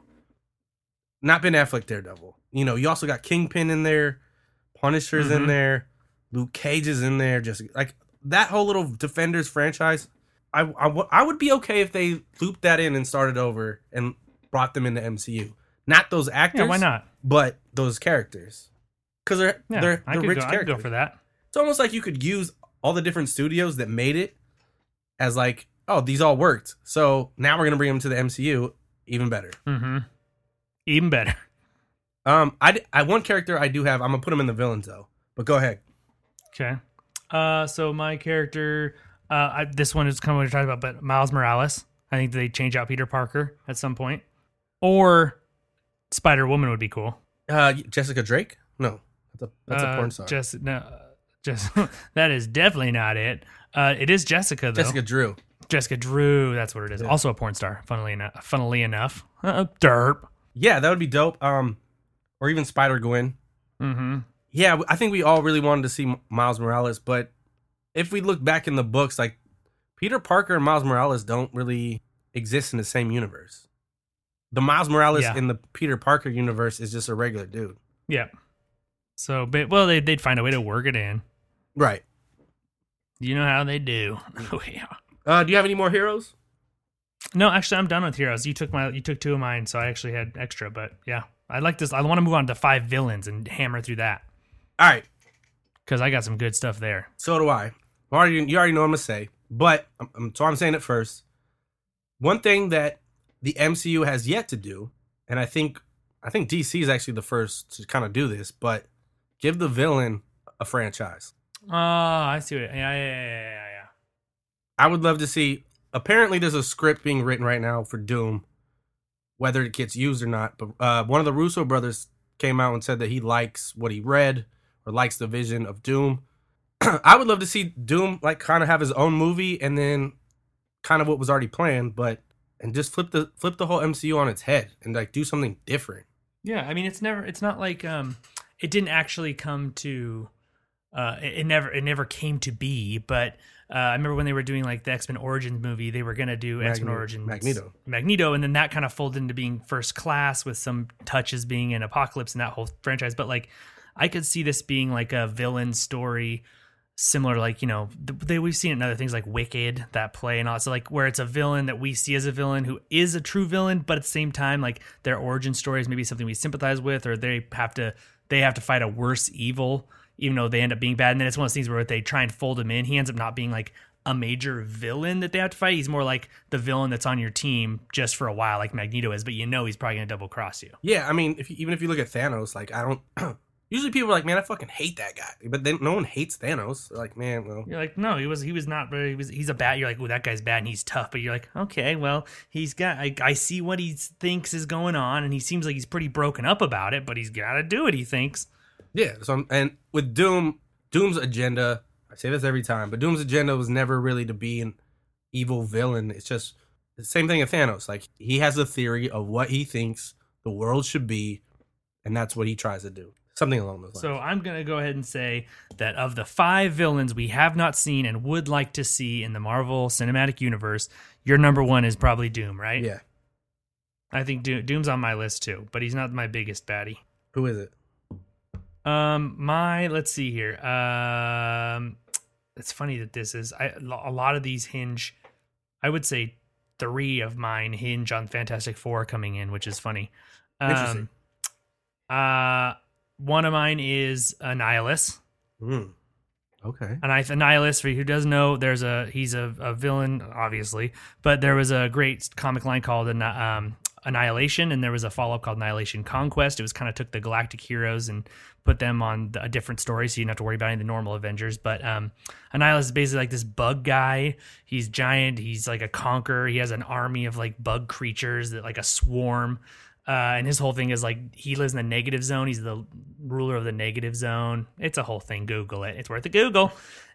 Not Ben Affleck Daredevil. You know, you also got Kingpin in there, Punisher's in Mhm. there, Luke Cage is in there. Just like that whole little Defenders franchise. I, I, w- I would be okay if they looped that in and started over and brought them into M C U. Not those actors. Yeah, why not? But those characters. Because they're, Yeah, they're, I they're could rich go, I could characters. go for that. It's almost like you could use all the different studios that made it as like, oh, these all worked. So now we're going to bring them to the M C U. Even better. Mm-hmm. Even better. Um, I, I one character I do have. I'm going to put him in the villains, though. But go ahead. Okay. Uh, so my character, uh, I, this one is kind of what you're talking about, but Miles Morales. I think they change out Peter Parker at some point, or Spider Woman would be cool. Uh, Jessica Drake? No, that's a that's uh, a porn star. Just no, just that is definitely not it. Uh, it is Jessica though. Jessica Drew. Jessica Drew. That's what it is. Yeah. Also a porn star. Funnily enough. Funnily enough. Uh, derp. Yeah, that would be dope. Um, or even Spider Gwen. Mm-hmm. Yeah, I think we all really wanted to see Miles Morales, but if we look back in the books, like Peter Parker and Miles Morales don't really exist in the same universe. The Miles Morales Yeah. in the Peter Parker universe is just a regular dude. Yeah. So, but well, they they'd find a way to work it in. Right. You know how they do. Oh yeah. Uh, do you have any more heroes? No, actually, I'm done with heroes. You took my, you took two of mine, so I actually had extra. But yeah, I like this. I want to move on to five villains and hammer through that All right. because I got some good stuff there. So do I. Already, you already know what I'm gonna say, but um, um, so I'm saying it first. One thing that the M C U has yet to do, and I think I think D C is actually the first to kind of do this, but give the villain a franchise. Oh, I see it. Yeah, yeah, yeah, yeah, yeah. I would love to see. Apparently, there's a script being written right now for Doom, whether it gets used or not. But uh, one of the Russo brothers came out and said that he likes what he read or likes the vision of Doom. I would love to see Doom like kind of have his own movie and then kind of what was already planned, but and just flip the flip the whole M C U on its head and like do something different. Yeah, I mean, it's never, it's not like um, it didn't actually come to, uh, it, it never, it never came to be. But uh, I remember when they were doing like the X-Men Origins movie, they were gonna do X-Men Magneto- Origins Magneto. Magneto, and then that kind of folded into being First Class with some touches being in Apocalypse and that whole franchise. But like, I could see this being like a villain story. Similar to like, you know, they, we've seen it in other things like Wicked, that play and all. So like where it's a villain that we see as a villain who is a true villain, but at the same time, like their origin story is maybe something we sympathize with, or they have to they have to fight a worse evil, even though they end up being bad. And then it's one of those things where they try and fold him in. He ends up not being like a major villain that they have to fight. He's more like the villain that's on your team just for a while, like Magneto is, but you know he's probably gonna double cross you. Yeah, I mean, if you, even if you look at Thanos, like I don't. Usually people are like, man, I fucking hate that guy. But then no one hates Thanos. They're like, man, well. You're like, no, he was he was not very, he was he's a bad. You're like, oh, that guy's bad and he's tough. But you're like, okay, well, he's got, I, I see what he thinks is going on, and he seems like he's pretty broken up about it, but he's got to do it, he thinks. Yeah, so I'm, and with Doom, Doom's agenda, I say this every time, but Doom's agenda was never really to be an evil villain. It's just the same thing as Thanos. Like, he has a theory of what he thinks the world should be, and that's what he tries to do. Something along those lines. So I'm going to go ahead and say that of the five villains we have not seen and would like to see in the Marvel Cinematic Universe, your number one is probably Doom, right? Yeah. I think Do- Doom's on my list too, but he's not my biggest baddie. Who is it? Um, my, let's see here. Um, it's funny that this is, I, a lot of these hinge, I would say three of mine hinge on Fantastic Four coming in, which is funny. Um, Interesting. Uh, one of mine is Annihilus. Mm. Okay. And I Annihilus, for who doesn't know, there's a he's a, a villain, obviously, but there was a great comic line called um, Annihilation, and there was a follow-up called Annihilation Conquest. It was kind of took the galactic heroes and put them on a different story, so you didn't have to worry about any of the normal Avengers. But um, Annihilus is basically like this bug guy. He's giant. He's like a conqueror. He has an army of like bug creatures that like a swarm. Uh, and his whole thing is like he lives in the negative zone. He's the ruler of the negative zone. It's a whole thing. Google it. It's worth a Google.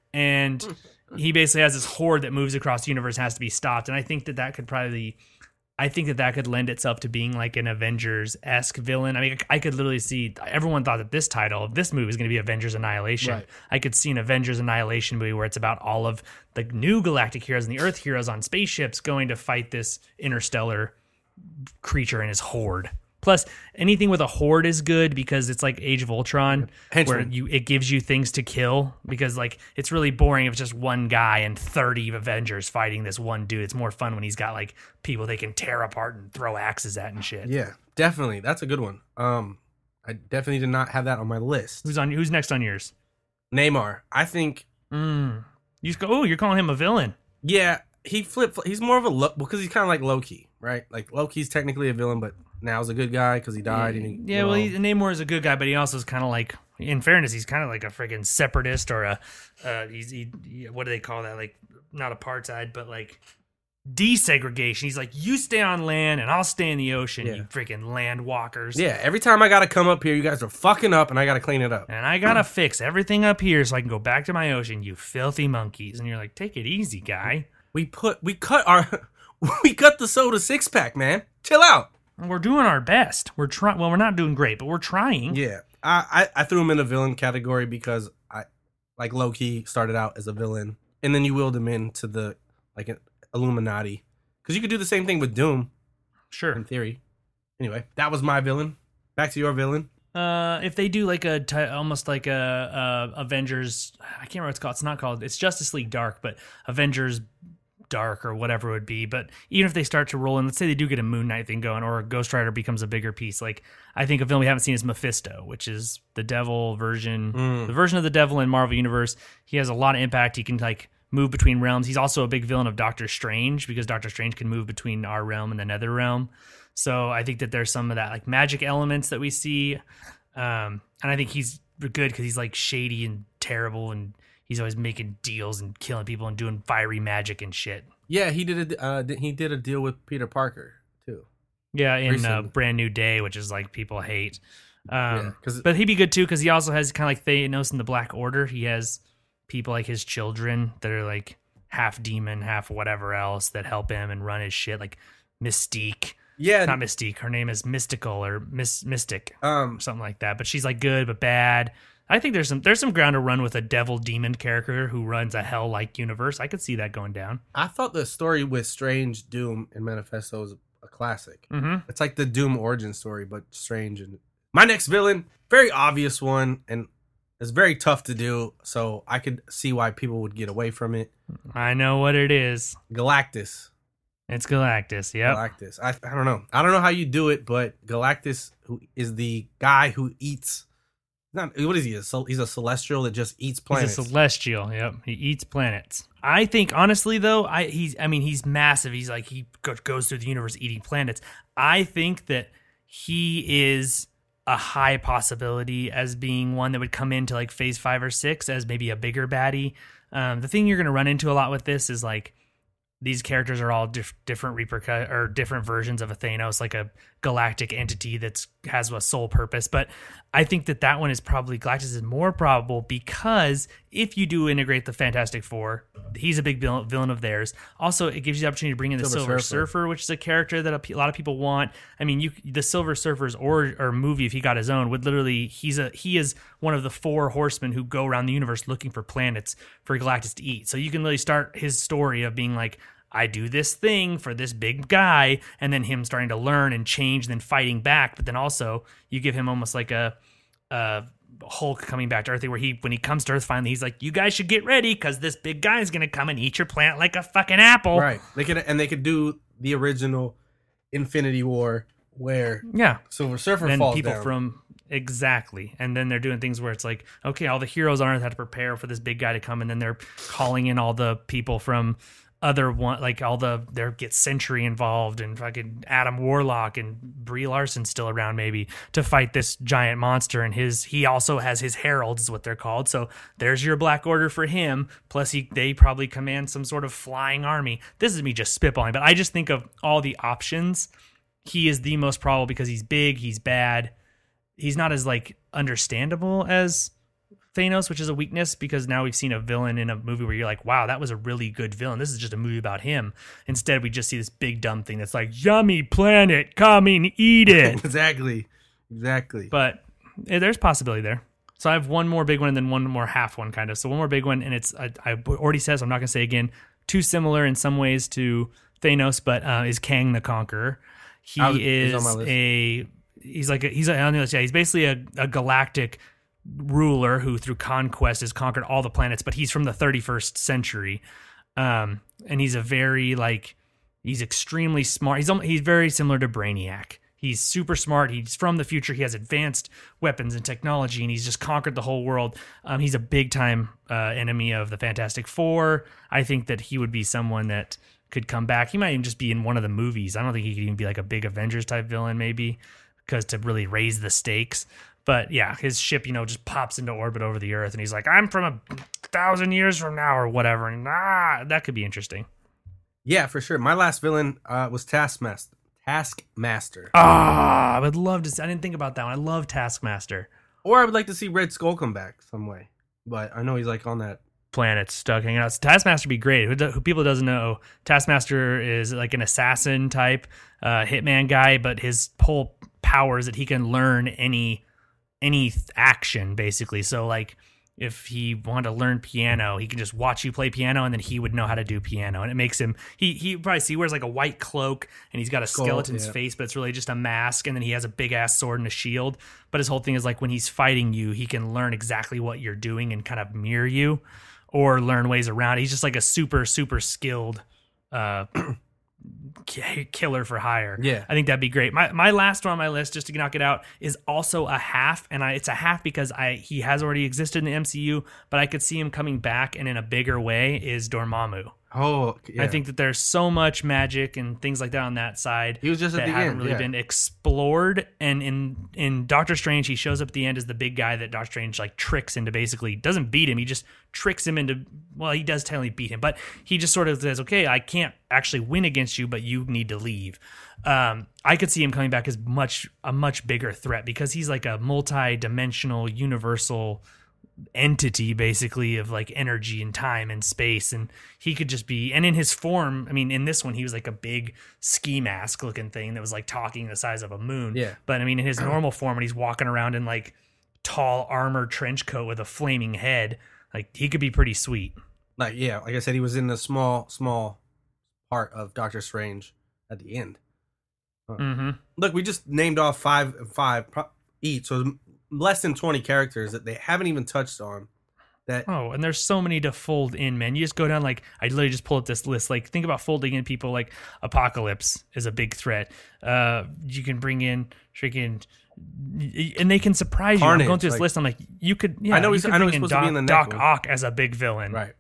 And he basically has this horde that moves across the universe and has to be stopped. And I think that that could probably, I think that that could lend itself to being like an Avengers-esque villain. I mean, I could literally see, everyone thought that this title of this movie is going to be Avengers Annihilation. Right. I could see an Avengers Annihilation movie where it's about all of the new galactic heroes and the Earth heroes on spaceships going to fight this interstellar creature and his horde. Plus, anything with a horde is good because it's like Age of Ultron, Henchman. where you it gives you things to kill. Because like it's really boring if it's just one guy and thirty Avengers fighting this one dude. It's more fun when he's got like people they can tear apart and throw axes at and shit. Yeah, definitely. That's a good one. Um, I definitely did not have that on my list. Who's on? Who's next on yours? Neymar. I think. Mm. You just go. Oh, you're calling him a villain. Yeah, he flip. He's more of a low because he's kind of like Loki, right? Like Loki's technically a villain, but now's a good guy because he died. And he, Yeah, you well, know. he, Namor is a good guy, but he also is kind of like, in fairness, he's kind of like a freaking separatist or a, uh, he's, he, he- what do they call that? Like, not apartheid, but like desegregation. He's like, you stay on land and I'll stay in the ocean, Yeah. you freaking land walkers. Yeah, every time I gotta come up here, you guys are fucking up, and I gotta clean it up. And I gotta fix everything up here so I can go back to my ocean, you filthy monkeys. And you're like, take it easy, guy. We put we cut our we cut the soda six pack, man. Chill out. And we're doing our best. We're trying. Well, we're not doing great, but we're trying. Yeah, I, I I threw him in the villain category because I like Loki started out as a villain, and then you willed him into the like an Illuminati because you could do the same thing with Doom Sure. in theory. Anyway, that was my villain. Back to your villain. Uh, if they do like a t- almost like a, a Avengers, I can't remember what it's called. It's not called. It's Justice League Dark, but Avengers Dark or whatever it would be. But even if they start to roll in, let's say they do get a Moon Knight thing going, or Ghost Rider becomes a bigger piece. Like I think a villain we haven't seen is Mephisto, which is the devil version, Mm. the version of the devil in Marvel Universe. He has a lot of impact. He can like move between realms. He's also a big villain of Doctor Strange because Doctor Strange can move between our realm and the Nether realm. So I think that there's some of that like magic elements that we see. Um, and I think he's good because he's like shady and terrible and he's always making deals and killing people and doing fiery magic and shit. Yeah, he did a uh, he did a deal with Peter Parker too. Yeah, in uh, Recently. Brand New Day, which is like people hate. Um, Yeah, 'cause- but he'd be good too because he also has kind of like Thanos in the Black Order. He has people like his children that are like half demon, half whatever else that help him and run his shit, like Mystique. Yeah, not Mystique. Her name is Mystical or Miss Mystic, um, or something like that. But she's like good but bad. I think there's some there's some ground to run with a devil demon character who runs a hell like universe. I could see that going down. I thought the story with Strange, Doom, and Manifesto was a classic. Mm-hmm. It's like the Doom origin story, but Strange. And my next villain, very obvious one, and it's very tough to do. So I could see why people would get away from it. I know what it is. Galactus. It's Galactus. Yep. Galactus. I I don't know. I don't know how you do it, but Galactus, who is the guy who eats. Not what is he? A, cel- he's a celestial that just eats planets. He's a celestial. Yep, he eats planets. I think honestly though, I he's I mean he's massive. He's like he go- goes through the universe eating planets. I think that he is a high possibility as being one that would come into like phase five or six as maybe a bigger baddie. Um, the thing you're going to run into a lot with this is like these characters are all dif- different repercu- or different versions of a Thanos, like a galactic entity that's has a sole purpose. But I think that that one is probably Galactus is more probable because if you do integrate the Fantastic Four, he's a big villain, villain of theirs. Also, it gives you the opportunity to bring in the Silver, Silver Surfer. Surfer. which is a character that a, p- a lot of people want. I mean, you the Silver Surfer's or or movie, if he got his own, would literally he's a he is one of the four horsemen who go around the universe looking for planets for Galactus to eat. So you can really start his story of being like, I do this thing for this big guy, and then him starting to learn and change, then fighting back. But then also you give him almost like a, a Hulk coming back to Earth, where he, when he comes to Earth finally, he's like, you guys should get ready because this big guy is going to come and eat your plant like a fucking apple. Right. They could and they could do the original Infinity War where Yeah. Silver Surfer And falls people down. from exactly, and then they're doing things where it's like, okay, all the heroes on Earth have to prepare for this big guy to come, and then they're calling in all the people from other one, like all the there get Sentry involved and fucking Adam Warlock and Brie Larson still around maybe to fight this giant monster. And his he also has his heralds, is what they're called. So there's your Black Order for him. Plus he they probably command some sort of flying army. This is me just spitballing, but I just think of all the options. He is the most probable because he's big, he's bad. He's not as like understandable as Thanos, which is a weakness because now we've seen a villain in a movie where you're like, wow, that was a really good villain. This is just a movie about him. Instead, we just see this big dumb thing that's like, yummy planet, come and eat it. exactly. Exactly. But eh, there's possibility there. So I have one more big one and then one more half one kind of. So one more big one, and it's, I, I already said, so I'm not going to say again, too similar in some ways to Thanos, but uh, is Kang the Conqueror. He was- he's on is my list. a, he's like, a, he's, a, on the list, yeah, he's basically a, a galactic ruler who through conquest has conquered all the planets, but he's from the thirty-first century. Um, and he's a very like, he's extremely smart. He's, almo- he's very similar to Brainiac. He's super smart. He's from the future. He has advanced weapons and technology, and he's just conquered the whole world. Um, he's a big time uh, enemy of the Fantastic Four. I think that he would be someone that could come back. He might even just be in one of the movies. I don't think he could even be like a big Avengers type villain, maybe, because to really raise the stakes. But yeah, his ship, you know, just pops into orbit over the Earth, and he's like, I'm from a thousand years from now or whatever. And ah, that could be interesting. Yeah, for sure. My last villain uh, was Taskmaster. Taskmaster. Ah, I would love to see, I didn't think about that one. I love Taskmaster. Or I would like to see Red Skull come back some way. But I know he's like on that. Planet stuck hanging out. Taskmaster would be great. Who, do, who people doesn't know, Taskmaster is like an assassin type uh, hitman guy, but his whole power is that he can learn any any th- action basically. So like if he wanted to learn piano, he can just watch you play piano and then he would know how to do piano. And it makes him, he he probably see he wears like a white cloak and he's got a Skull, skeleton's yeah. face, but it's really just a mask. And then he has a big ass sword and a shield. But his whole thing is like when he's fighting you, he can learn exactly what you're doing and kind of mirror you or learn ways around it. He's just like a super, super skilled uh, ki- killer for hire. Yeah. I think that'd be great. My my last one on my list, just to knock it out, is also a half, and I, it's a half because I he has already existed in the M C U, but I could see him coming back and in a bigger way. Is Dormammu? Oh, yeah. I think that there's so much magic and things like that on that side. He was just at that the haven't end, really yeah. been explored. And in in Doctor Strange, he shows up at the end as the big guy that Doctor Strange like tricks into basically doesn't beat him. He just tricks him into, well, he does technically beat him, but he just sort of says, okay, I can't actually win against you, but you need to leave. Um, I could see him coming back as much a much bigger threat because he's like a multi-dimensional, universal entity basically of like energy and time and space, and he could just be, and in his form, I mean in this one he was like a big ski mask looking thing that was like talking the size of a moon. Yeah. But I mean in his normal form when he's walking around in like tall armor trench coat with a flaming head, like he could be pretty sweet. Like yeah, like I said, he was in the small small part of Doctor Strange at the end. Uh, Mm-hmm. Look, we just named off five five pro- each, so less than twenty characters that they haven't even touched on. That Oh, and there's so many to fold in, man. You just go down, like, I literally just pulled up this list. Like, think about folding in people like Apocalypse is a big threat. Uh, you can bring in freaking, and they can surprise you. Carnage, I'm going through this like- list. I'm like, you could, yeah, I know you he's- could I know bring he's in supposed to be in the Doc, next Doc one. Ock as a big villain. right.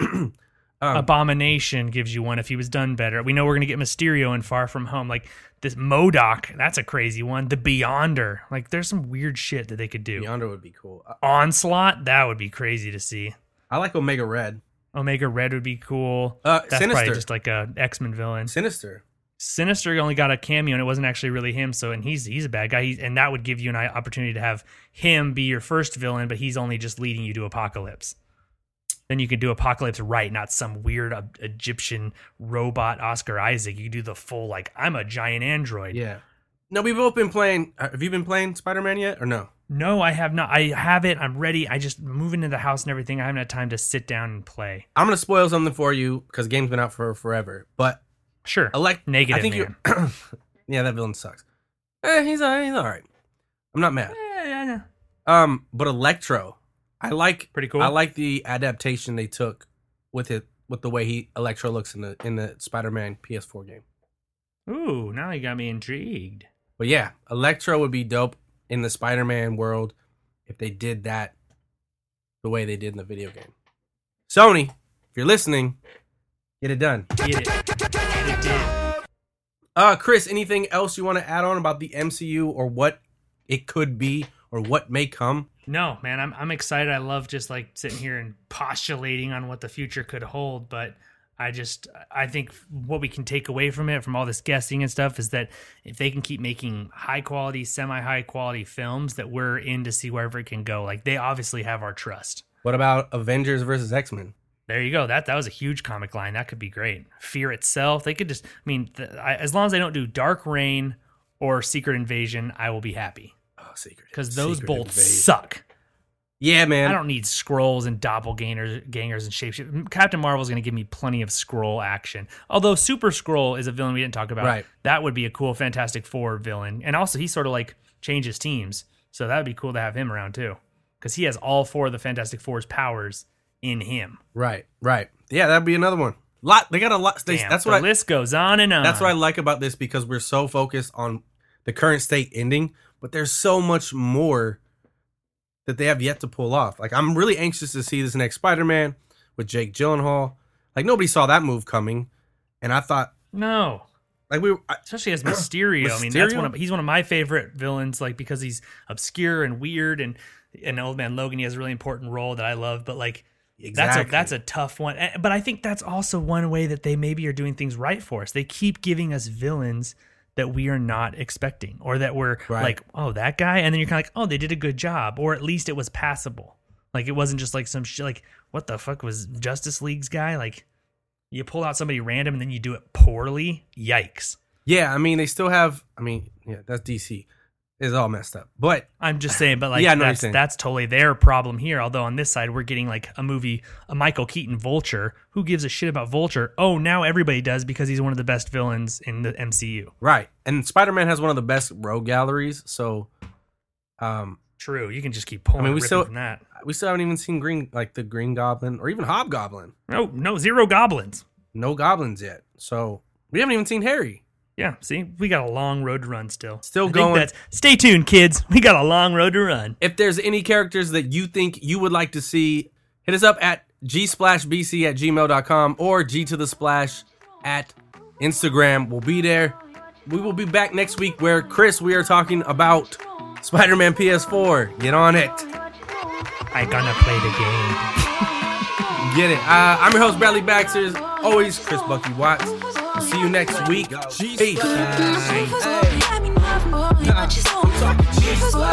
um, Abomination gives you one if he was done better. We know we're going to get Mysterio in Far From Home. Like, this MODOK, that's a crazy one. The Beyonder. Like, there's some weird shit that they could do. Beyonder would be cool. Uh, Onslaught, that would be crazy to see. I like Omega Red. Omega Red would be cool. Uh, That's Sinister. probably just like a X-Men villain. Sinister. Sinister only got a cameo and it wasn't actually really him, so and he's he's a bad guy. He's, and that would give you an opportunity to have him be your first villain, but he's only just leading you to Apocalypse. Then you could do Apocalypse right, not some weird uh, Egyptian robot Oscar Isaac. You could do the full like I'm a giant android. Yeah. No, we've both been playing. uh, Have you been playing Spider-Man yet or no? No, I have not. I have it. I'm ready. I just moved into the house and everything. I haven't had time to sit down and play. I'm gonna spoil something for you because the game's been out for forever. But Sure. elect Negative I think man. you. Yeah, that villain sucks. Eh, he's uh, he's all right. I'm not mad. Yeah, yeah, yeah. Um, but Electro, I like. Pretty cool. I like the adaptation they took with it, with the way he Electro looks in the in the Spider-Man P S four game. Ooh, now you got me intrigued. But yeah, Electro would be dope in the Spider-Man world if they did that the way they did in the video game. Sony, if you're listening, get it done. Get it. Get it did. Uh, Chris, anything else you want to add on about the M C U or what it could be or what may come? No, man, I'm I'm excited. I love just like sitting here and postulating on what the future could hold, but I just I think what we can take away from it, from all this guessing and stuff, is that if they can keep making high quality, semi high quality films, that we're in to see wherever it can go. Like they obviously have our trust. What about Avengers versus X-Men? There you go. That that was a huge comic line. That could be great. Fear itself. They could just. I mean, th- I, as long as they don't do Dark Reign or Secret Invasion, I will be happy. Oh, Secret. Because those Secret both Invasion. suck. Yeah, man. I don't need scrolls and doppelgangers gangers and shapeshifters. Captain Marvel's going to give me plenty of scroll action. Although Super Scroll is a villain we didn't talk about. Right. That would be a cool Fantastic Four villain. And also, he sort of like changes teams. So that would be cool to have him around too. Because he has all four of the Fantastic Four's powers in him. Right, right. Yeah, that'd be another one. Lot. They got a lot. They, Damn, that's the what I, list goes on and on. That's what I like about this, because we're so focused on the current state ending, but there's so much more that they have yet to pull off. Like, I'm really anxious to see this next Spider-Man with Jake Gyllenhaal. Like, nobody saw that move coming, and I thought, No. like, we, were, I, Especially as Mysterio. I mean, that's Mysterio? one of he's one of my favorite villains, like because he's obscure and weird, and and Old Man Logan, he has a really important role that I love. But like, exactly. that's a that's a tough one. Eh, But I think that's also one way that they maybe are doing things right for us. They keep giving us villains that we are not expecting, or that we're Right. like, oh, that guy, and then you're kind of like, oh, they did a good job, or at least it was passable. Like it wasn't just like some shit. Like what the fuck was Justice League's guy? Like you pull out somebody random and then you do it poorly. Yikes. yeah, I mean, they still have, I mean, yeah, that's D C. It's all messed up. But I'm just saying, but like Yeah, I know what you're that's saying. that's totally their problem here. Although on this side, we're getting like a movie, a Michael Keaton Vulture. Who gives a shit about Vulture? Oh, now everybody does because he's one of the best villains in the M C U. right, and Spider-Man has one of the best rogue galleries, so um, True, you can just keep pulling. I mean, we ripping still- from that. we still haven't even seen Green, like the Green Goblin or even Hobgoblin. No, no, zero goblins. No goblins yet, so we haven't even seen Harry. Yeah, see, we got a long road to run still. Still I think going. that's- stay tuned, kids. We got a long road to run. If there's any characters that you think you would like to see, hit us up at g splash b c at gmail dot com or g to the splash at Instagram. We'll be there. We will be back next week where, Chris, we are talking about Spider-Man P S four. Get on it. I gonna play the game. Get it. Uh, I'm your host, Bradley Baxter. As always, Chris Bucky Watts. We'll see you next week. Peace. Nah, I'm talking G-Splash.